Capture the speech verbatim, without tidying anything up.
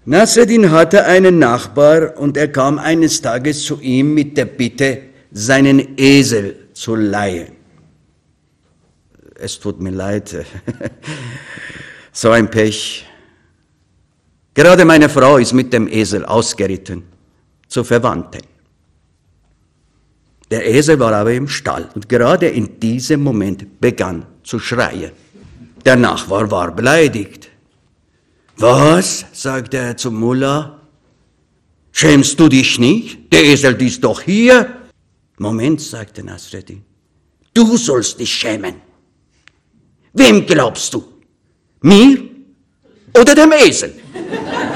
Nasreddin hatte einen Nachbar und er kam eines Tages zu ihm mit der Bitte, seinen Esel zu leihen. Es tut mir leid, so ein Pech. Gerade meine Frau ist mit dem Esel ausgeritten, zur Verwandten. Der Esel war aber im Stall und gerade in diesem Moment begann zu schreien. Der Nachbar war beleidigt. Was, sagte er zum Mullah, schämst du dich nicht? Der Esel ist doch hier. Moment, sagte Nasreddin, du sollst dich schämen. Wem glaubst du? Mir oder dem Esel?